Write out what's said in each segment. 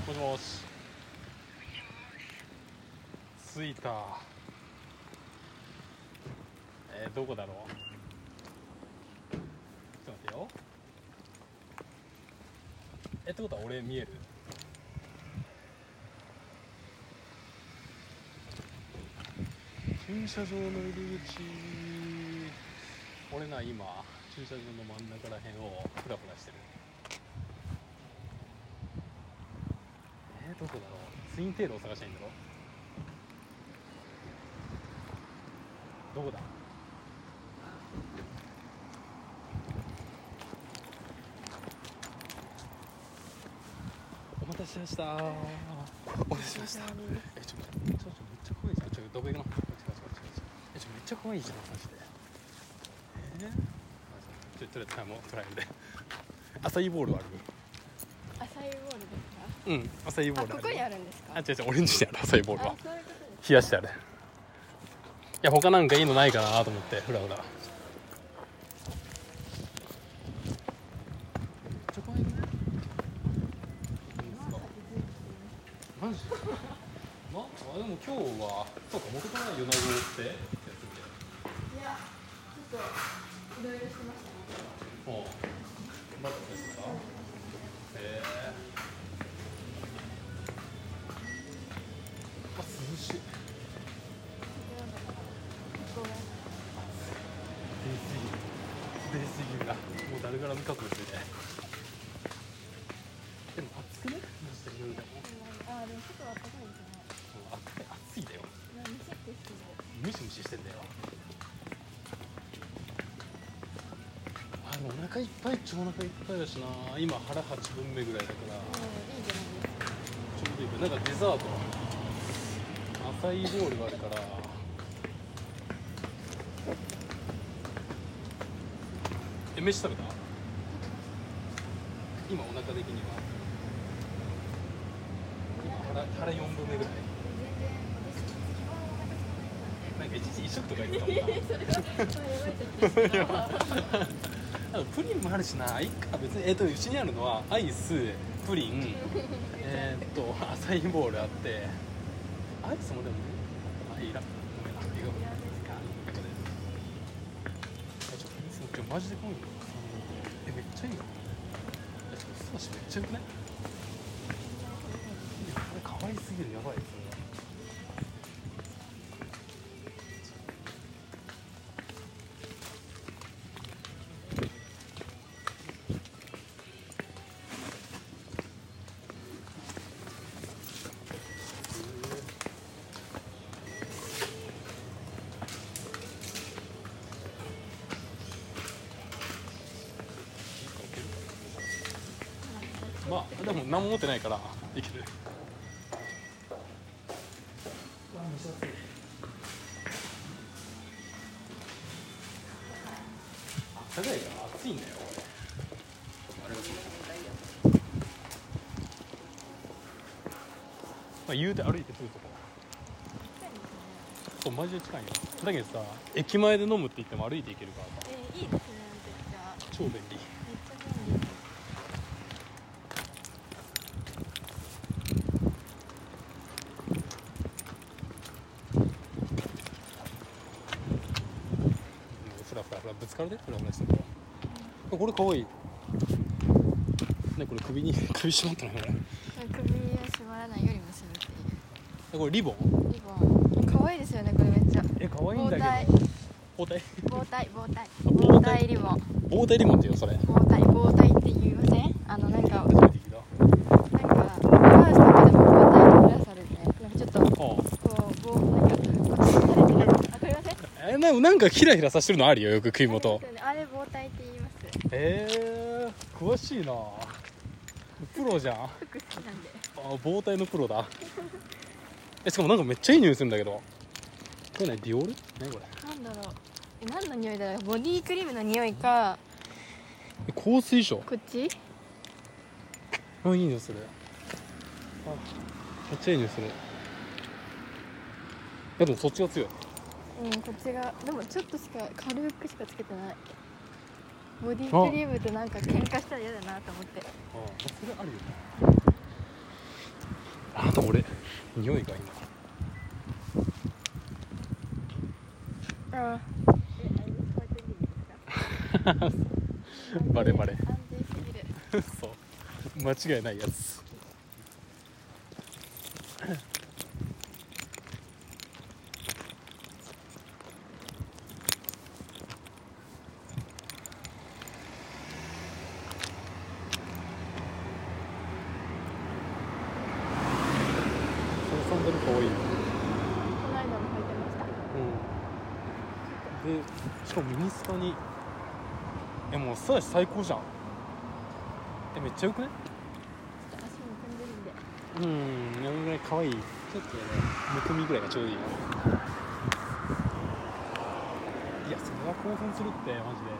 もしもし。着いた。どこだろう。ちょっと待ってよ。ってことは俺見える？駐車場の入り口。俺な、今駐車場の真ん中らへんをフラフラしてる。どこだろう。ツインテールを探したいんだろ。どこだ。お待たせしました。お待たせしました。ちょめっちゃ可愛いじゃん。どこ行くの？めっちゃ可愛いじゃんマジで。とりあえずもうトライアルで。アサイーボールある？ アサイーボールですか？ うん、アサイーボールある。 ここにあるんですか？ あ、違う、オレンジにあるアサイーボールは。 そういうことです。 冷やしてある。いや、他なんかいいのないかなと思ってフラフラ。めっちゃ可愛いね。マジ？でも今日はそうか、元から米子ってやつで。 いや、ちょっといろいろしてましたね。 まだですか？涼しい。出過ぎるな。もう誰からも覚悟するね。でも暑くね？マジで夜でも。 でもちょっと暖かいですね。 暑いだよ。ムシムシしてんだよ。お腹いっぱいっちゃお腹いっぱいだしな。今腹8分目ぐらいだから。 いいじゃないですか。 ちょうどいいか。なんかデザート、アサイーボールがあるから。飯食べた？今お腹的には今腹4分目ぐらい。なんか一時一食とか言ってたもんな。プリンもあるしな。いいか別に。うちにあるのはアイス、プリン、アサイーボールあって、アイスもでもいいら。ごめんな。マジで可愛いよ。めっちゃいいよ。素足めっちゃよくない？これ可愛すぎる。やばい。まあでも何も持ってないからいける。高いから暑いんだよ。まあ言うて歩いてすぐとこ。そうマジで近いよ。だけどさ、駅前で飲むって言っても歩いて行けるからさ。 いいですね。めっちゃ超便利。 めっちゃ便利。 フラぶつかるで。フラフラしてるから。これ可愛い。ね、これ首絞まったのこれ。 首を縛らないように結ぶっていう。 これリボン？ リボン。可愛いですよねこれめっちゃ。 可愛いんだけど。包帯リボン。 包帯リボンっていうのそれ。 包帯って言いません？なんか初めて聞いた。 マウスとかでも包帯プラスあるんで、なんかちょっとこうなんかこっち垂れてる。わかりません？ なんかヒラヒラさしてるのあるよ、よく首元。 あれ包帯って言います。 詳しいな。プロじゃん。 服好きなんで。 包帯のプロだ。しかもなんかめっちゃいい匂いするんだけど。これね、ディオール？何これ？ なんだろう。何の匂いだろう。ボディクリームの匂いか。 香水賞。 こっち？ いい匂いする。めっちゃいい匂いする。いやでもそっちが強い。 こっちがでもちょっと軽くしかつけてない。ボディクリームとなんか喧嘩したら嫌だなと思って。 それあるよね。 匂いがああバレバレ安全すぎるそう間違いないやつサンダルかわいい。 この間も履いてました。 でしかもミニスカにもうスタイル最高じゃん。めっちゃよくね。 足も組んでるんでやるぐらい可愛い。ちょっとねむくみぐらいがちょうどいいな。いやそれは興奮するってマジで。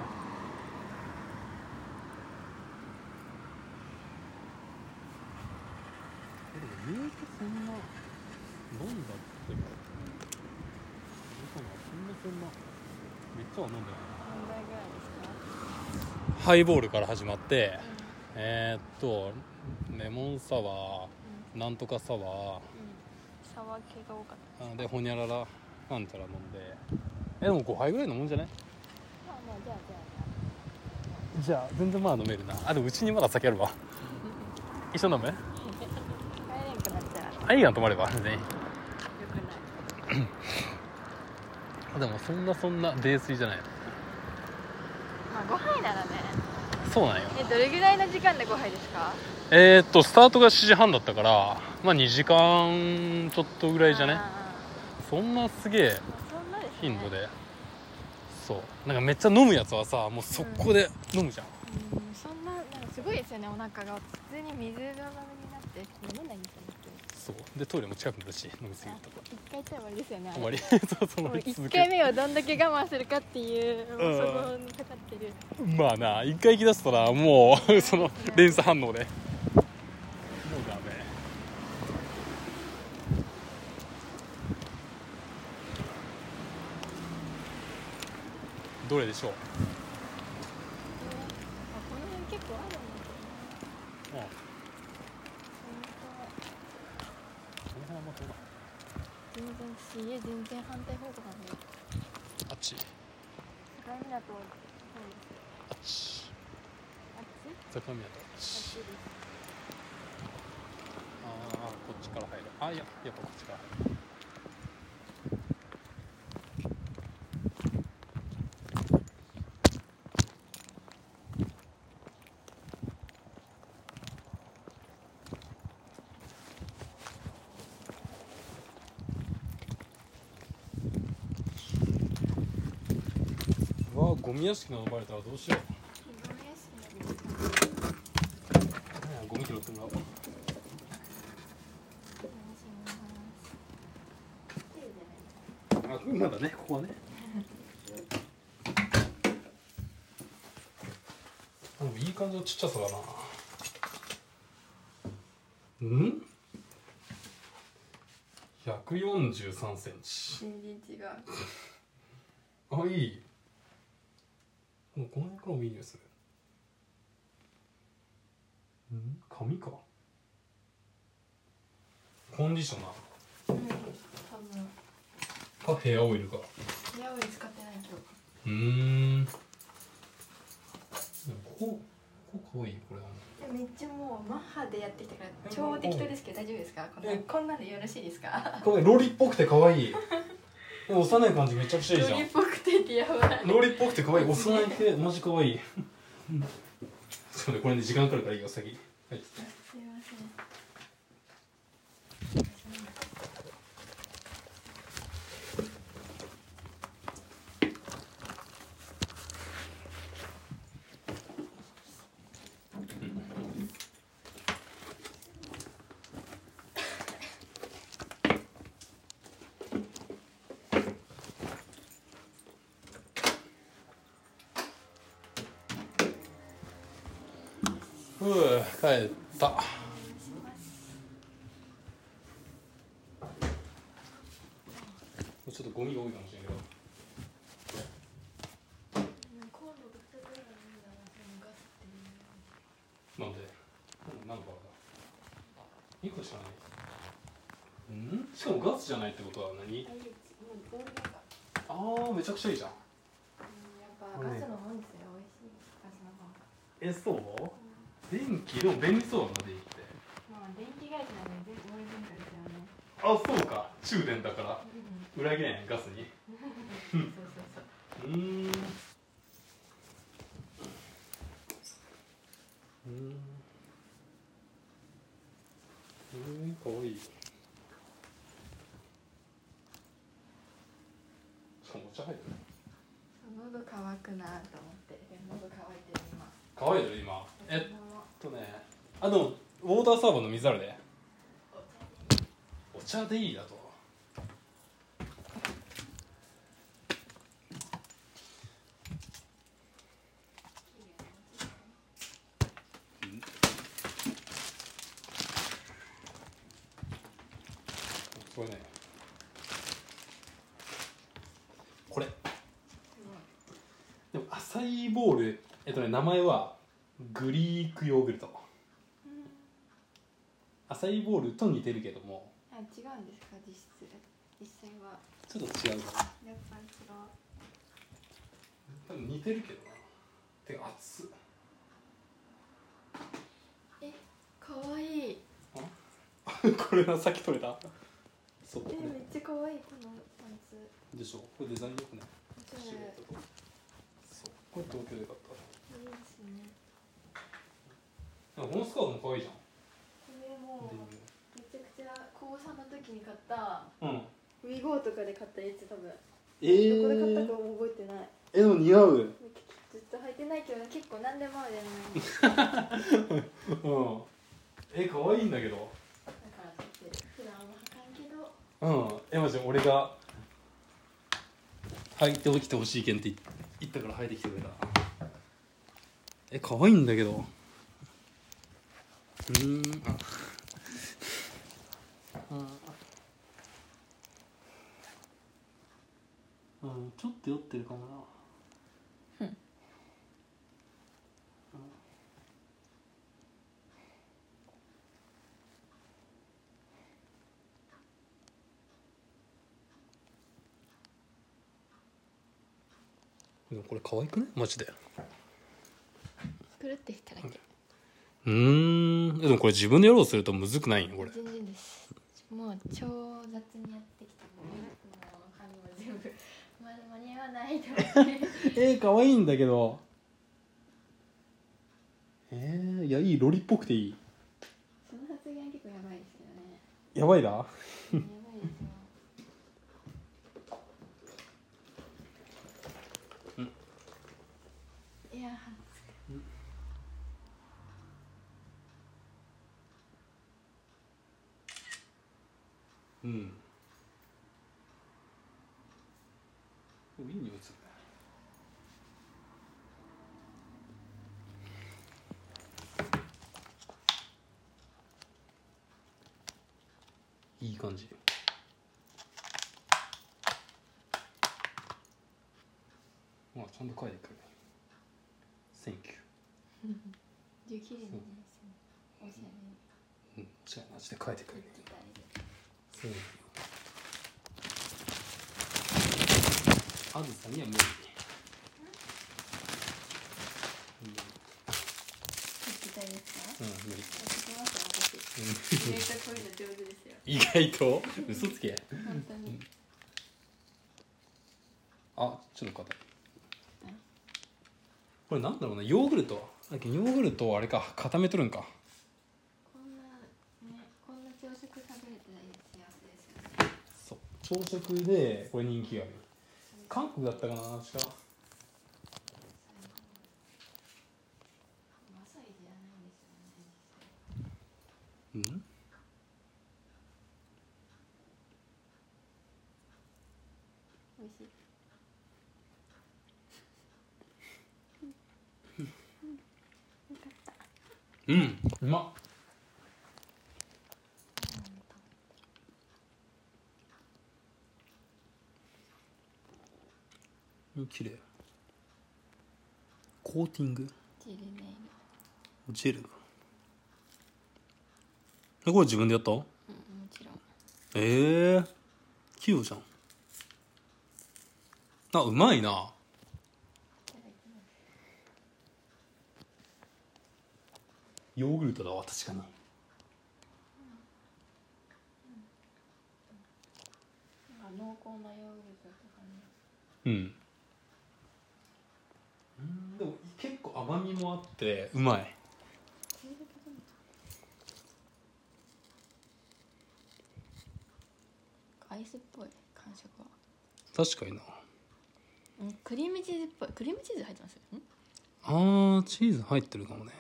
でも言うとそんな飲んだってもそんなめっちゃは飲んでない。 何杯ぐらいですか？ ハイボールから始まって、レモンサワー、なんとかサワー、 サワー系が多かったでホニャララなんちゃら飲んで、でも5杯ぐらい飲むんじゃない？ まあじゃあじゃあ全然まだ飲めるな。でもうちにまだ酒あるわ一緒に飲む？ 帰れんくなっちゃいいやん泊まれば全然。 よくないでもそんな泥酔じゃない。 まあ5杯ならね。 そうなんよ。 どれぐらいの時間で5杯ですか？ スタートが7時半だったからまあ2時間ちょっとぐらいじゃね。そんなすげえ頻度で、そうなんかめっちゃ飲むやつはさもう速攻で飲むじゃん。 そんななんかすごいですよね。お腹が普通に水がまめになって飲めないんですよね。 そうでトイレも近くにあるし飲みすぎるとか 1回行ったら終わりですよね。 終わりそうもう1回目をどんだけ我慢するかっていうそこにかかってる。 まあな1回行き出したらもうその連鎖反応でもうダメ。どれでしょう？ この辺結構あるんですよね。全然反対方向なんで。 あっち。 境港そうです。 あっち。 あっち？ 境港あっち。 あっちです。 こっちから入る。いややっぱこっちから入る。ゴミ屋敷の呼ばれたらどうしよう。ゴミ拾ってもらおう。まだねここはね。でもいい感じのちっちゃさだな。143センチ。 全然違う。 いい。もうこの辺からもいい匂いする。紙か。コンディショナー。 多分。 ヘアオイルか。 ヘアオイル使ってない今日。 こかわいいこれ。 めっちゃもうマッハでやってきたから超適当ですけど大丈夫ですか？こんなんでよろしいですか？ これロリっぽくてかわいい。幼い感じめちゃくちゃいいじゃん。 ロリっぽくてってやばい。 ロリっぽくてかわいい。幼いってマジかわいい。そうねこれね時間かかるからいいよ先。はい。 すいません。 帰った。ちょっとゴミが多いかもしれんけど。なんで？何のバカ？1個しかない。 んしかもガスじゃないってことは何？ああめちゃくちゃいいじゃん。 やっぱガスのもんですよ、美味しいガスのもん。 そう、電気でも便利そうだな電気って。 まあ電気会社なんで全部俺文化ですよね。 あそうか中電だから裏切れんガスにそうそうそう。 かわいい。しかもお茶入ってる。 喉乾くなと思って。喉乾いてる今。 乾いてる今。あでもウォーターサーバーの水あるで。お茶でいいだと。これね、これでもアサイーボール、名前はグリークヨーグルト。アサイーボールと似てるけども、 あ、違うんですか実際は。 ちょっと違うかな。 やっぱり違う。 多分似てるけどな。てか熱っ。 かわいい。 これはさっき取れた。そうこれめっちゃかわいいこのパンツ。 でしょ。これデザインよくない？ そうそうこれ東京で買った。 いいですね。 このスカートも可愛いじゃん。 これもうめちゃくちゃ高3の時に買ったうん。 ウィゴーとかで買ったやつ多分。どこでで買ったかも覚えてない。 でも似合う。 ずっと履いてないけど結構何でもあるじゃない。 うん。可愛いんだけど。 だから普段は履かんけど。 マジ俺が履いておきてほしいけんって言ったから履いてきてくれた。可愛いんだけど。ちょっと酔ってるかもな。でもこれ可愛くねマジで。 作るって言っただけ。 でもこれ自分でやろうとするとむずくないんこれ。 全然です。もう超雑にやってきたもう髪も全部まだ間に合わないと思って可愛いんだけど。いやいいロリっぽくていい。 その発言結構やばいですよね。 やばいな。 やばいですよ。いやいい匂いするね。いい感じ。まあちゃんと書いてくるね。Thank you。 綺麗なんですよね。おしゃれに。 じゃあマジで書いてくるね。Thank you。あずさには無理。 聞きたいですか？ 無理。 聞きます私。意外とこういうの上手ですよ。 意外と嘘つけ。 本当に。 ちょっと硬い。これなんだろうな、ヨーグルトをあれか固めとるんか。 こんな朝食食べれたら幸せですよね。 そう朝食でこれ人気がある。韓国だったかな確か。 マサイじゃないんですよね。美味しい。 うまっ。綺麗。コーティングジェル。これ自分でやった？ もちろん。 器用じゃん。あ、うまいな。ヨーグルトだわ、確かに。 濃厚なヨーグルトとかね。 でも結構甘みもあってうまい。 アイスっぽい感触は。 確かにな。 クリームチーズっぽい。クリームチーズ入ってます？ チーズ入ってるかもね。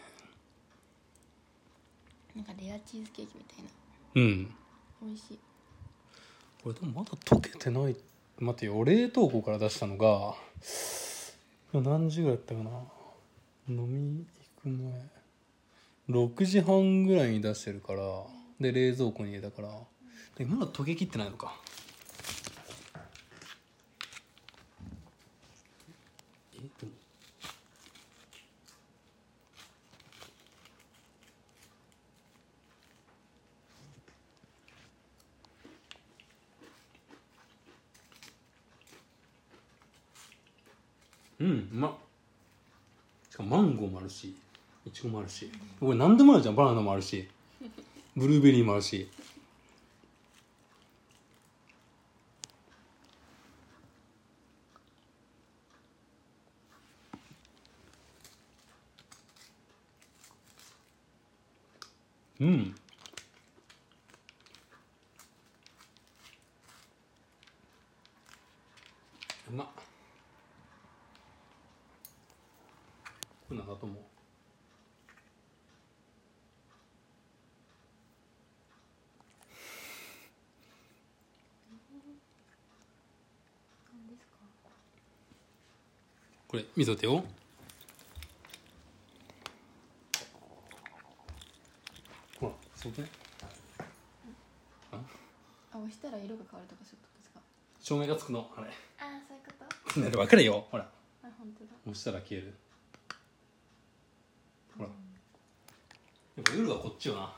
なんかレアチーズケーキみたいな。美味しい。 これでもまだ溶けてない。待てよ、冷凍庫から出したのが何時ぐらいだったかな。飲み行く前6時半ぐらいに出してるから、で冷蔵庫に入れたから、でまだ溶けきってないのか。でもうまっ。しかもマンゴーもあるし、いちごもあるし、これ何でもあるじゃん。バナナもあるし、ブルーベリーもあるし。うまっ。これなんだと思う？ 何ですか？ これ見とてよ。ほら、そうね。 押したら色が変わるとかそういうことですか？ 照明がつくの、あれ。 そういうこと？ なる、分かるよ。ほら、 本当だ。 押したら消える。ほら、やっぱ夜はこっちよな。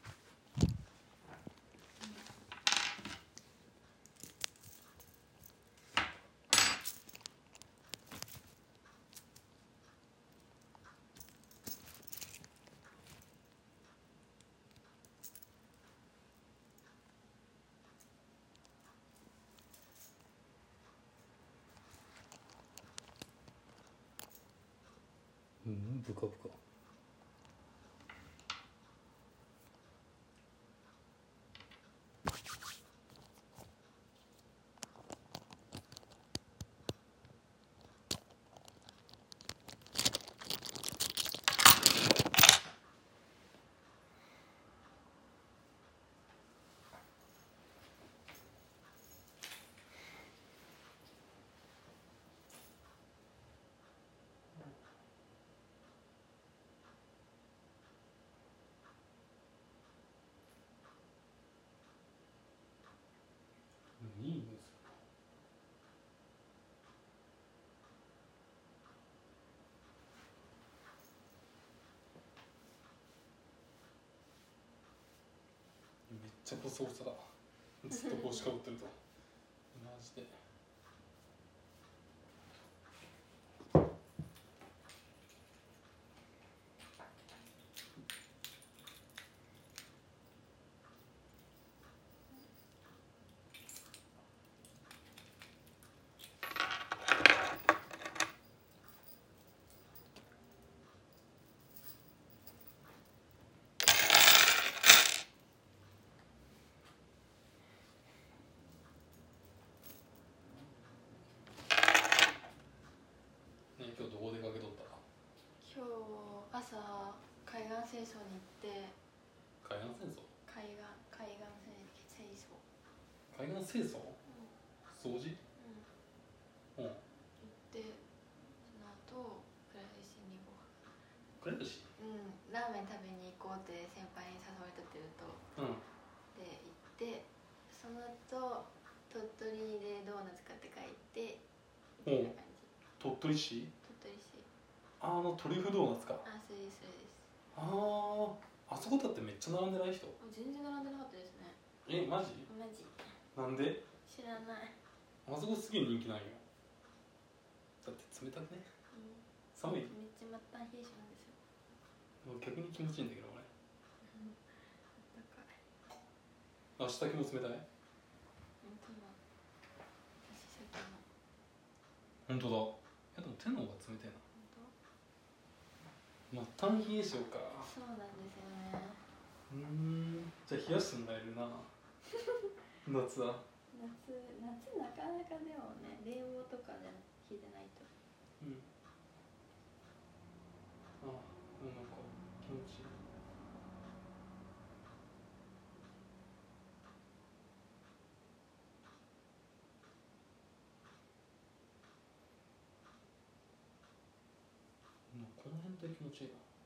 ブカブカ。いいんですよ。めっちゃ細々だ。ずっと帽子かぶってるとマジで。ね、今日どこ出かけとった？ 今日朝海岸清掃に行って。 海岸清掃？ 海岸清掃。 海岸清掃？掃除？行って 、その後倉石にご飯。 倉石？ ラーメン食べに行こうって先輩に誘われたって言うと、で行って、その後鳥取でドーナツ買って帰ってみたいな感じ。 鳥取市？ 鳥取市。 トリュフドーナツか。 そうですそうです。 あそこだってめっちゃ並んでない人？ 全然並んでなかったですね。 マジ？ マジ。 なんで？ 知らない。 あそこすげえ人気ないよ。だって冷たくね、寒い。 めっちゃ末端冷え性なんですよ。 逆に気持ちいいんだけど俺。 あったかい。 明日気も冷たい？本当だ。いやでも手の方が冷たいな。末端冷え性か。 そうなんですよね。 じゃあ冷やしてもらえるな夏は。 夏なかなかでもね、冷房とかで冷えてないと。 あ、でもなんか気持ちいい。この辺って気持ちいいな。